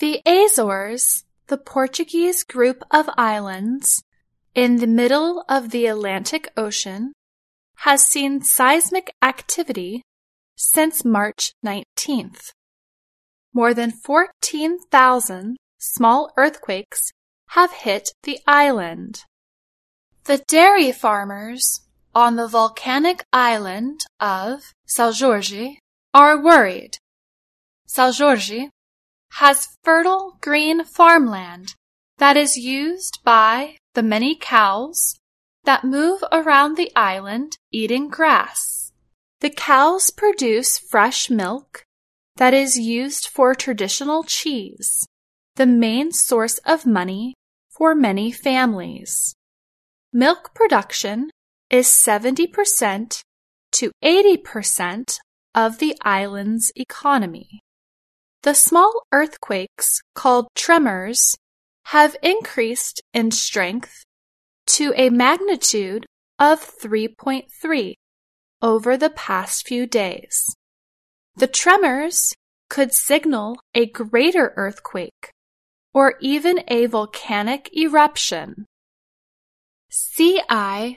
The Azores, the Portuguese group of islands in the middle of the Atlantic Ocean, has seen seismic activity since March 19th. More than 14,000 small earthquakes have hit the island. The dairy farmers on the volcanic island of São Jorge are worried. São Jorge has fertile green farmland that is used by the many cows that move around the island eating grass. The cows produce fresh milk that is used for traditional cheese, the main source of money for many families. Milk production is 70% to 80% of the island's economy. The small earthquakes called tremors have increased in strength to a magnitude of 3.3 over the past few days. The tremors could signal a greater earthquake or even a volcanic eruption. CIVISA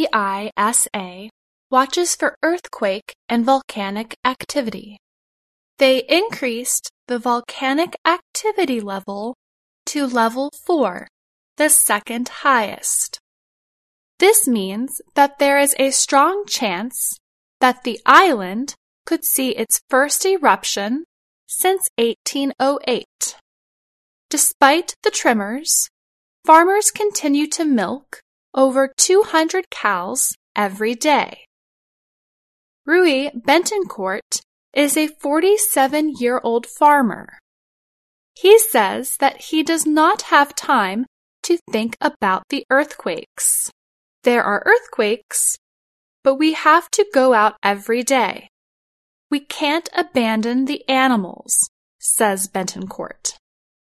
watches for earthquake and volcanic activity. They increased the volcanic activity level to level 4, the second highest. This means that there is a strong chance that the island could see its first eruption since 1808. Despite the tremors, farmers continue to milk over 200 cows every day. Rui Bentoncourt is a 47-year-old farmer. He says that he does not have time to think about the earthquakes. There are earthquakes, but we have to go out every day. We can't abandon the animals, says Bentoncourt.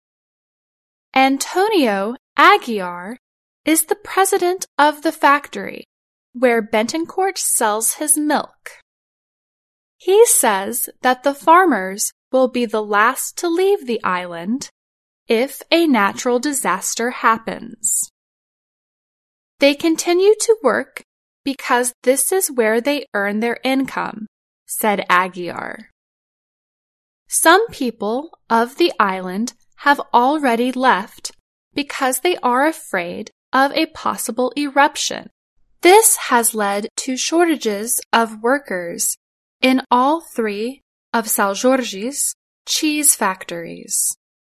Antonio Aguiar is the president of the factory where Bentoncourt sells his milk. He says that the farmers will be the last to leave the island if a natural disaster happens. They continue to work because this is where they earn their income, said Aguiar. Some people of the island have already left because they are afraid of a possible eruption. This has led to shortages of workers in all 3 of São Jorge's cheese factories.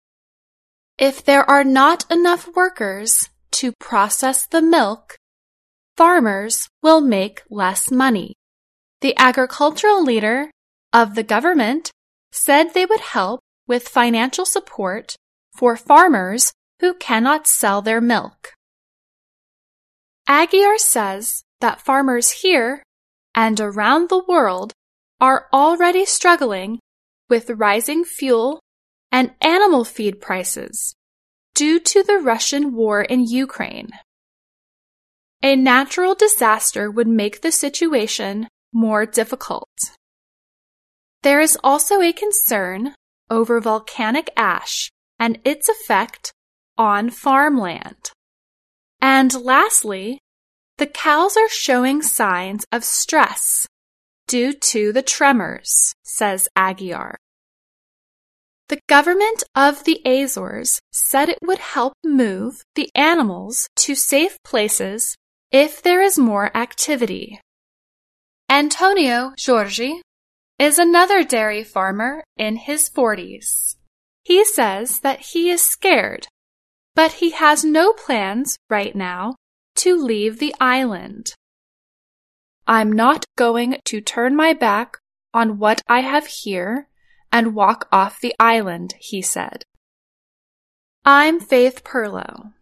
If there are not enough workers to process the milk, farmers will make less money. The agricultural leader of the government said they would help with financial support for farmers who cannot sell their milk. Aguiar says that farmers here and around the world are already struggling with rising fuel and animal feed prices due to the Russian war in Ukraine. A natural disaster would make the situation more difficult. There is also a concern over volcanic ash and its effect on farmland. And lastly, the cows are showing signs of stress due to the tremors, says Aguiar. The government of the Azores said it would help move the animals to safe places if there is more activity. Antonio Jorge is another dairy farmer in his 40s. He says that he is scared, but he has no plans right now to leave the island. I'm not going to turn my back on what I have here and walk off the island, he said. I'm Faith Perlow.